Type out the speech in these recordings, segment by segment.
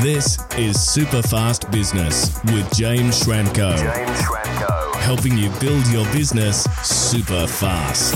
This is Superfast Business with James Schramko. Helping you build your business super fast.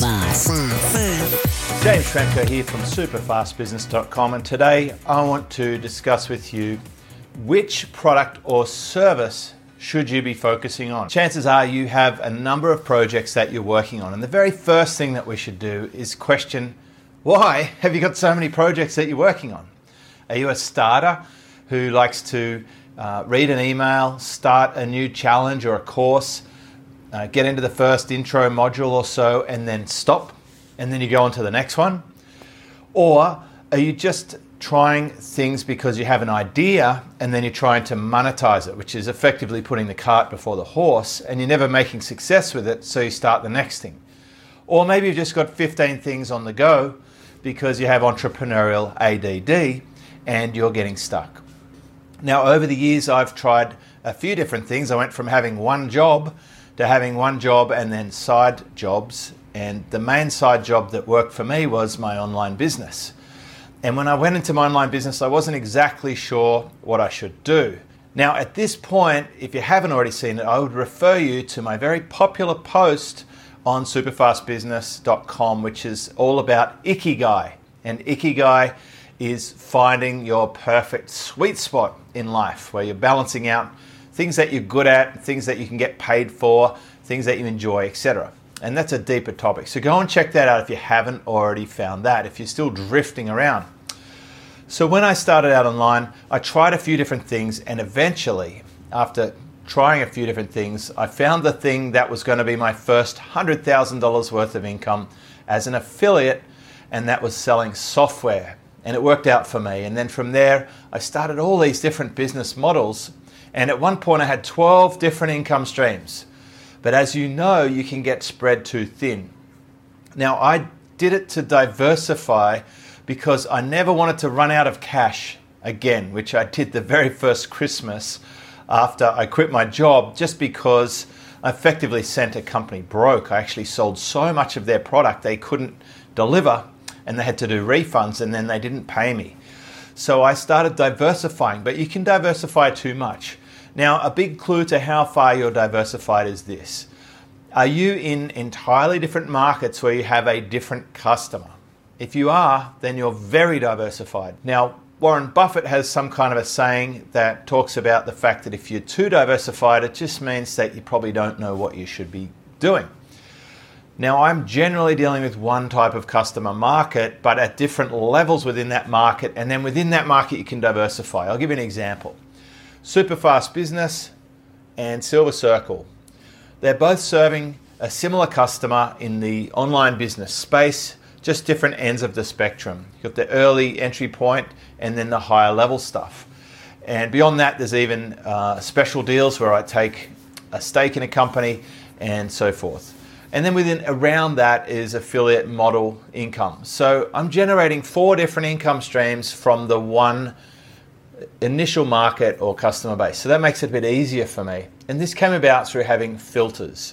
James Schramko here from superfastbusiness.com, and today I want to discuss with you which product or service should you be focusing on. Chances are you have a number of projects that you're working on, and the very first thing that we should do is question, why have you got so many projects that you're working on? Are you a starter who likes to read an email, start a new challenge or a course, get into the first intro module or so and then stop, and then you go on to the next one? Or are you just trying things because you have an idea and then you're trying to monetize it, which is effectively putting the cart before the horse, and you're never making success with it, so you start the next thing? Or maybe you've just got 15 things on the go because you have entrepreneurial ADD and you're getting stuck. Now, over the years, I've tried a few different things. I went from having one job to having one job and then side jobs. And the main side job that worked for me was my online business. And when I went into my online business, I wasn't exactly sure what I should do. Now, at this point, if you haven't already seen it, I would refer you to my very popular post on superfastbusiness.com, which is all about Ikigai. And Ikigai is finding your perfect sweet spot in life, where you're balancing out things that you're good at, things that you can get paid for, things that you enjoy, etc. And that's a deeper topic. So go and check that out if you haven't already found that, if you're still drifting around. So when I started out online, I tried a few different things, and eventually, after trying a few different things, I found the thing that was going to be my first $100,000 worth of income as an affiliate, and that was selling software. And it worked out for me. And then from there, I started all these different business models. And at one point, I had 12 different income streams. But as you know, you can get spread too thin. Now, I did it to diversify because I never wanted to run out of cash again, which I did the very first Christmas after I quit my job, just because I effectively sent a company broke. I actually sold so much of their product they couldn't deliver, and they had to do refunds, and then they didn't pay me. So I started diversifying, but you can diversify too much. Now, a big clue to how far you're diversified is this. Are you in entirely different markets where you have a different customer? If you are, then you're very diversified. Now, Warren Buffett has some kind of a saying that talks about the fact that if you're too diversified, it just means that you probably don't know what you should be doing. Now, I'm generally dealing with one type of customer market, but at different levels within that market, and then within that market you can diversify. I'll give you an example. Superfast Business and Silver Circle. They're both serving a similar customer in the online business space, just different ends of the spectrum. You've got the early entry point and then the higher level stuff. And beyond that, there's even special deals where I take a stake in a company and so forth. And then around that is affiliate model income. So I'm generating 4 different income streams from the one initial market or customer base. So that makes it a bit easier for me. And this came about through having filters.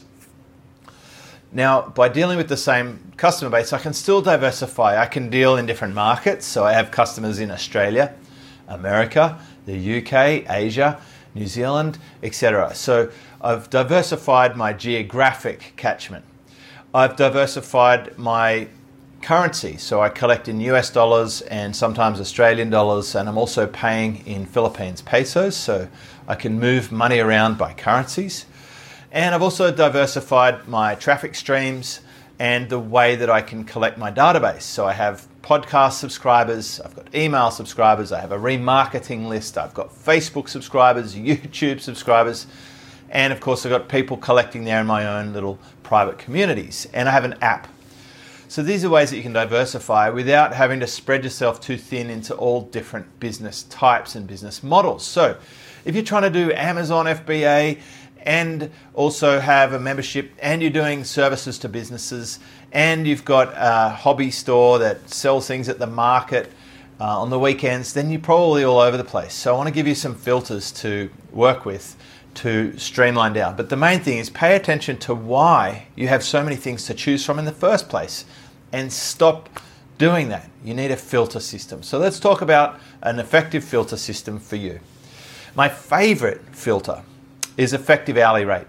Now, by dealing with the same customer base, I can still diversify. I can deal in different markets. So I have customers in Australia, America, the UK, Asia, New Zealand, etc. So I've diversified my geographic catchment. I've diversified my currency. So I collect in US dollars and sometimes Australian dollars, and I'm also paying in Philippines pesos, so I can move money around by currencies. And I've also diversified my traffic streams and the way that I can collect my database. So I have podcast subscribers, I've got email subscribers, I have a remarketing list, I've got Facebook subscribers, YouTube subscribers, and of course I've got people collecting there in my own little private communities. And I have an app. So these are ways that you can diversify without having to spread yourself too thin into all different business types and business models. So if you're trying to do Amazon FBA and also have a membership, and you're doing services to businesses, and you've got a hobby store that sells things at the market on the weekends, then you're probably all over the place. So I want to give you some filters to work with to streamline down. But the main thing is pay attention to why you have so many things to choose from in the first place, and stop doing that, you need a filter system. So let's talk about an effective filter system for you. My favorite filter is effective hourly rate.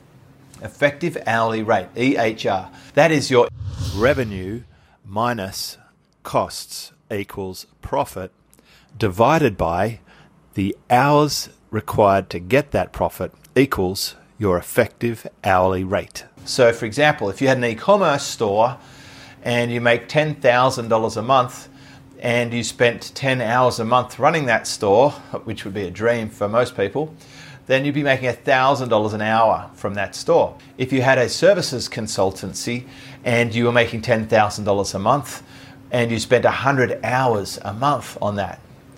Effective hourly rate, EHR. That is your revenue minus costs equals profit divided by the hours required to get that profit equals your effective hourly rate. So for example, if you had an e-commerce store and you make $10,000 a month and you spent 10 hours a month running that store, which would be a dream for most people, then you'd be making $1,000 an hour from that store. If you had a services consultancy and you were making $10,000 a month and you spent 100 hours a month on that,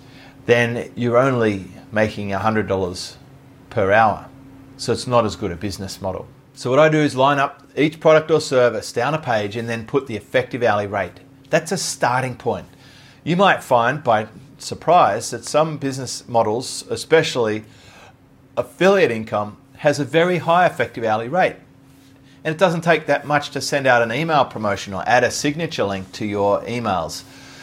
then you're only making $100 per hour. So it's not as good a business model. So what I do is line up each product or service down a page and then put the effective hourly rate. That's a starting point. You might find by surprise that some business models, especially affiliate income, has a very high effective hourly rate. And it doesn't take that much to send out an email promotion or add a signature link to your emails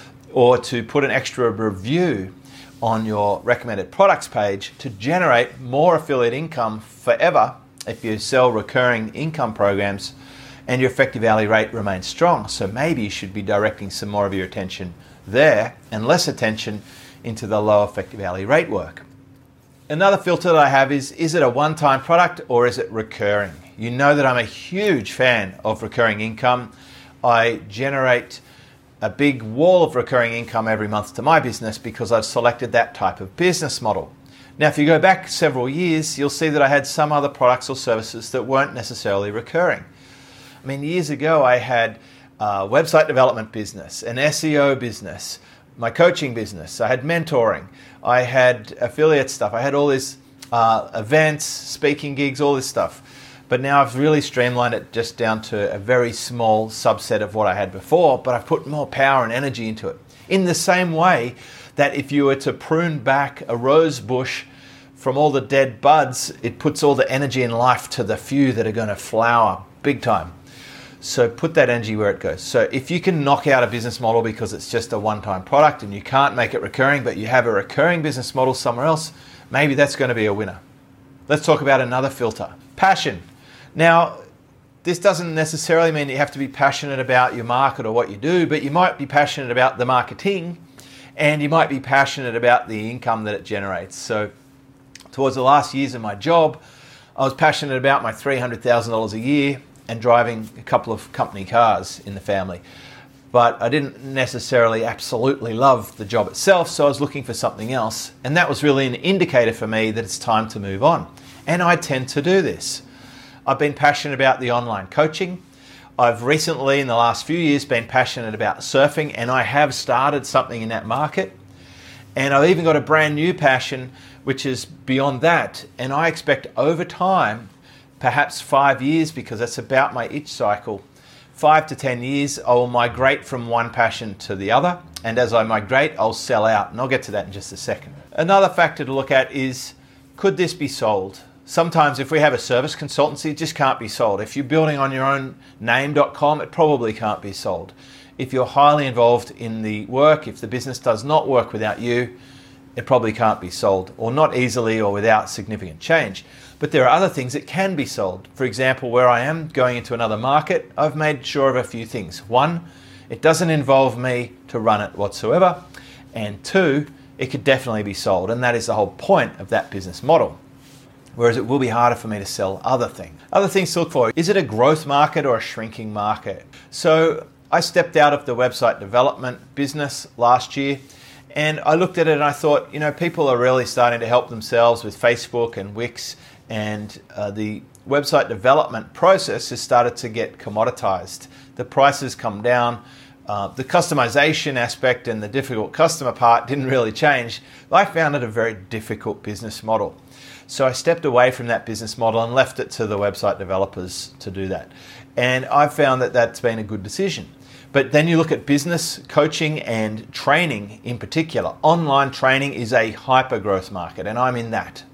or to put an extra review on your recommended products page to generate more affiliate income forever if you sell recurring income programs and your effective hourly rate remains strong. So maybe you should be directing some more of your attention there and less attention into the low effective hourly rate work. Another filter that I have is it a one-time product or is it recurring? You know that I'm a huge fan of recurring income. I generate a big wall of recurring income every month to my business because I've selected that type of business model. Now, if you go back several years, you'll see that I had some other products or services that weren't necessarily recurring. I mean, years ago, I had a website development business, an SEO business, my coaching business, I had mentoring, I had affiliate stuff, I had all these events, speaking gigs, all this stuff. But now I've really streamlined it just down to a very small subset of what I had before, but I've put more power and energy into it. In the same way that if you were to prune back a rose bush from all the dead buds, it puts all the energy and life to the few that are going to flower big time. So put that energy where it goes. So if you can knock out a business model because it's just a one-time product and you can't make it recurring, but you have a recurring business model somewhere else, maybe that's going to be a winner. Let's talk about another filter, passion. Now, this doesn't necessarily mean you have to be passionate about your market or what you do, but you might be passionate about the marketing and you might be passionate about the income that it generates. So towards the last years of my job, I was passionate about my $300,000 a year and driving a couple of company cars in the family. But I didn't necessarily absolutely love the job itself, so I was looking for something else. And that was really an indicator for me that it's time to move on. And I tend to do this. I've been passionate about the online coaching. I've recently, in the last few years, been passionate about surfing, and I have started something in that market. And I've even got a brand new passion, which is beyond that. And I expect over time, perhaps 5 years, because that's about my itch cycle, 5 to 10 years, I will migrate from one passion to the other. And as I migrate, I'll sell out. And I'll get to that in just a second. Another factor to look at is, could this be sold? Sometimes if we have a service consultancy, it just can't be sold. If you're building on your own name.com, it probably can't be sold. If you're highly involved in the work, if the business does not work without you, it probably can't be sold, or not easily or without significant change. But there are other things that can be sold. For example, where I am going into another market, I've made sure of a few things. One, it doesn't involve me to run it whatsoever. And two, it could definitely be sold. And that is the whole point of that business model. Whereas it will be harder for me to sell other things. Other things to look for. Is it a growth market or a shrinking market? So I stepped out of the website development business last year and I looked at it and I thought, people are really starting to help themselves with Facebook and Wix, and the website development process has started to get commoditized. The prices come down. The customization aspect and the difficult customer part didn't really change. I found it a very difficult business model. So I stepped away from that business model and left it to the website developers to do that. And I've found that that's been a good decision. But then you look at business coaching and training in particular. Online training is a hyper-growth market, and I'm in that.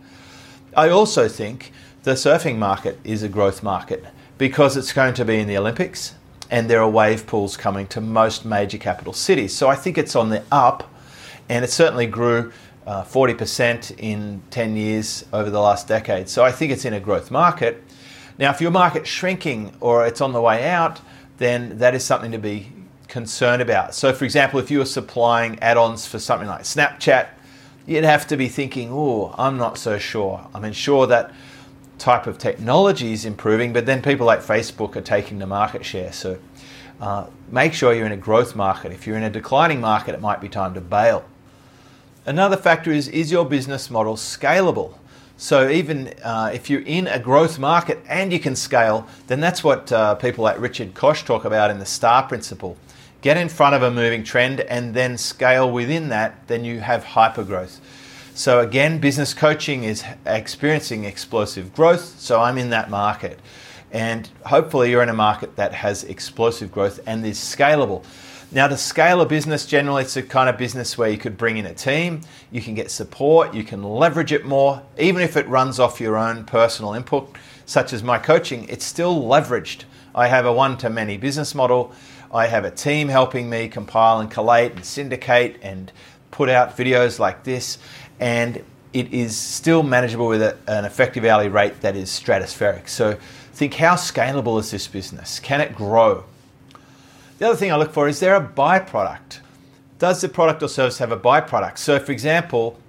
I also think the surfing market is a growth market because it's going to be in the Olympics. and there are wave pools coming to most major capital cities. So I think it's on the up, and it certainly grew 40% in 10 years over the last decade. So I think it's in a growth market. Now, if your market's shrinking or it's on the way out, then that is something to be concerned about. So for example, if you were supplying add-ons for something like Snapchat, you'd have to be thinking, oh, I'm not so sure. I mean, sure, that type of technology is improving, but then people like Facebook are taking the market share. So make sure you're in a growth market. If you're in a declining market, it might be time to bail. Another factor is your business model scalable? So even if you're in a growth market and you can scale, then that's what people like Richard Koch talk about in the STAR principle. Get in front of a moving trend and then scale within that, then you have hypergrowth. So again, business coaching is experiencing explosive growth, so I'm in that market. And hopefully you're in a market that has explosive growth and is scalable. Now, to scale a business, generally it's a kind of business where you could bring in a team, you can get support, you can leverage it more. Even if it runs off your own personal input, such as my coaching, it's still leveraged. I have a one-to-many business model. I have a team helping me compile and collate and syndicate and put out videos like this. And it is still manageable with an effective hourly rate that is stratospheric. So think, how scalable is this business? Can it grow? The other thing I look for, is there a byproduct? Does the product or service have a byproduct? So for example,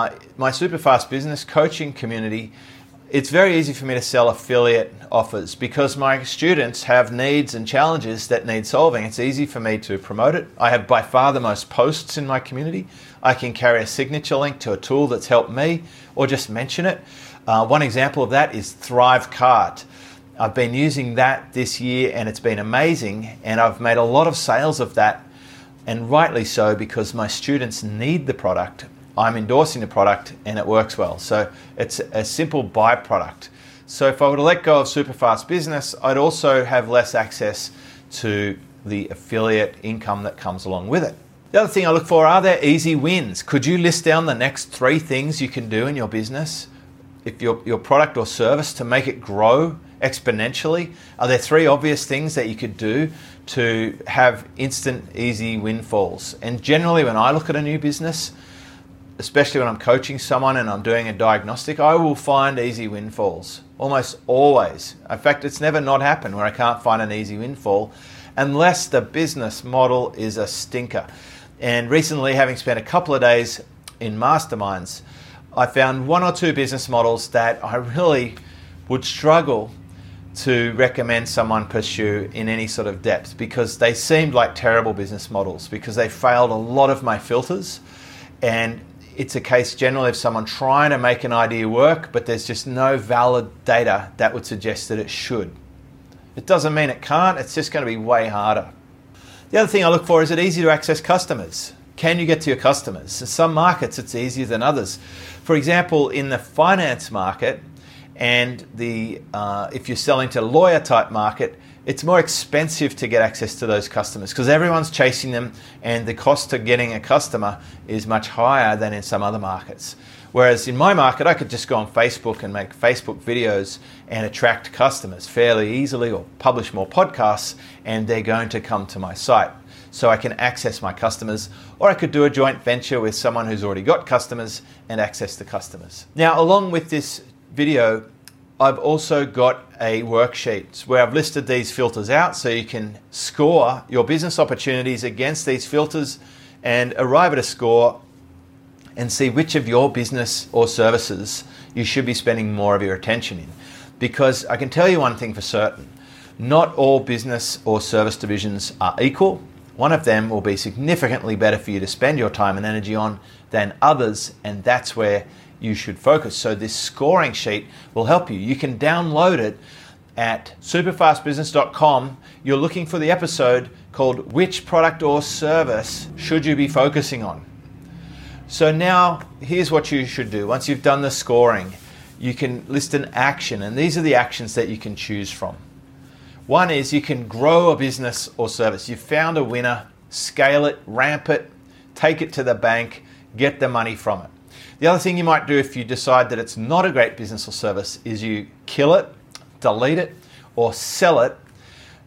my Superfast Business coaching community, it's very easy for me to sell affiliate offers because my students have needs and challenges that need solving. It's easy for me to promote it. I have by far the most posts in my community. I can carry a signature link to a tool that's helped me or just mention it. One example of that is Thrivecart. I've been using that this year and it's been amazing, and I've made a lot of sales of that, and rightly so, because my students need the product. I'm endorsing the product and it works well. So it's a simple byproduct. So if I were to let go of Superfast Business, I'd also have less access to the affiliate income that comes along with it. The other thing I look for, are there easy wins? Could you list down the next 3 things you can do in your business, if your product or service, to make it grow exponentially? Are there 3 obvious things that you could do to have instant, easy windfalls? And generally, when I look at a new business, especially when I'm coaching someone and I'm doing a diagnostic, I will find easy windfalls, almost always. In fact, it's never not happened where I can't find an easy windfall, unless the business model is a stinker. And recently, having spent a couple of days in masterminds, I found 1 or 2 business models that I really would struggle to recommend someone pursue in any sort of depth, because they seemed like terrible business models, because they failed a lot of my filters. And it's a case generally of someone trying to make an idea work, but there's just no valid data that would suggest that it should. It doesn't mean it can't, it's just going to be way harder. The other thing I look for, is it easy to access customers? Can you get to your customers? In some markets it's easier than others. For example, in the finance market and if you're selling to a lawyer type market, it's more expensive to get access to those customers because everyone's chasing them, and the cost of getting a customer is much higher than in some other markets. Whereas in my market, I could just go on Facebook and make Facebook videos and attract customers fairly easily, or publish more podcasts, and they're going to come to my site. So I can access my customers, or I could do a joint venture with someone who's already got customers and access the customers. Now, along with this video, I've also got a worksheet where I've listed these filters out so you can score your business opportunities against these filters and arrive at a score and see which of your business or services you should be spending more of your attention in. Because I can tell you one thing for certain, not all business or service divisions are equal. One of them will be significantly better for you to spend your time and energy on than others, and that's where you should focus. So this scoring sheet will help you. You can download it at superfastbusiness.com. You're looking for the episode called Which Product or Service Should You Be Focusing On? So now here's what you should do. Once you've done the scoring, you can list an action, and these are the actions that you can choose from. One is you can grow a business or service. You've found a winner, scale it, ramp it, take it to the bank, get the money from it. The other thing you might do if you decide that it's not a great business or service is you kill it, delete it, or sell it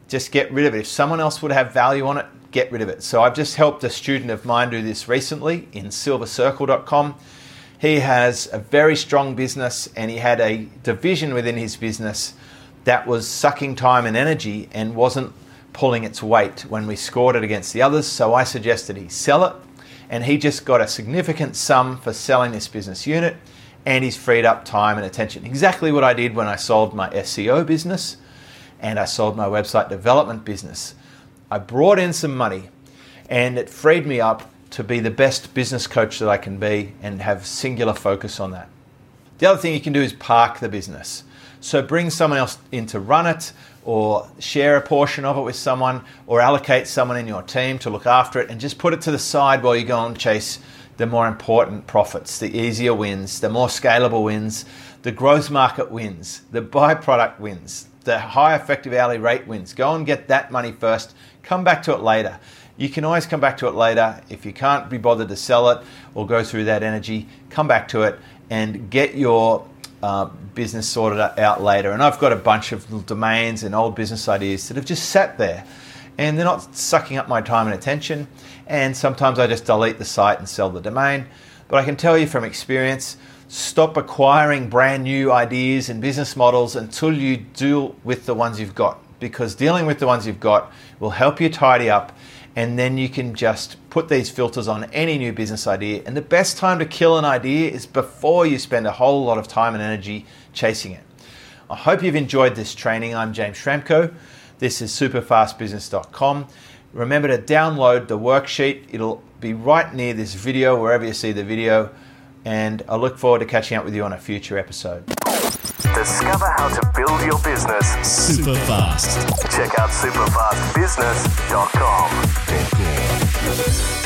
just get rid of it. If someone else would have value on it, get rid of it. So I've just helped a student of mine do this recently in silvercircle.com. He has a very strong business, and he had a division within his business that was sucking time and energy and wasn't pulling its weight when we scored it against the others. So I suggested he sell it, and he just got a significant sum for selling this business unit, and he's freed up time and attention. Exactly what I did when I sold my SEO business and I sold my website development business. I brought in some money, and it freed me up to be the best business coach that I can be and have singular focus on that. The other thing you can do is park the business. So bring someone else in to run it, or share a portion of it with someone, or allocate someone in your team to look after it, and just put it to the side while you go and chase the more important profits, the easier wins, the more scalable wins, the growth market wins, the byproduct wins, the high effective hourly rate wins. Go and get that money first. Come back to it later. You can always come back to it later. If you can't be bothered to sell it or go through that energy, come back to it and get your business sorted out later. And I've got a bunch of little domains and old business ideas that have just sat there, and they're not sucking up my time and attention. And sometimes I just delete the site and sell the domain. But I can tell you from experience, stop acquiring brand new ideas and business models until you deal with the ones you've got, because dealing with the ones you've got will help you tidy up, and then you can just put these filters on any new business idea. And the best time to kill an idea is before you spend a whole lot of time and energy chasing it. I hope you've enjoyed this training. I'm James Schramko. This is superfastbusiness.com. Remember to download the worksheet. It'll be right near this video, wherever you see the video. And I look forward to catching up with you on a future episode. Discover how to build your business super fast. Check out superfastbusiness.com.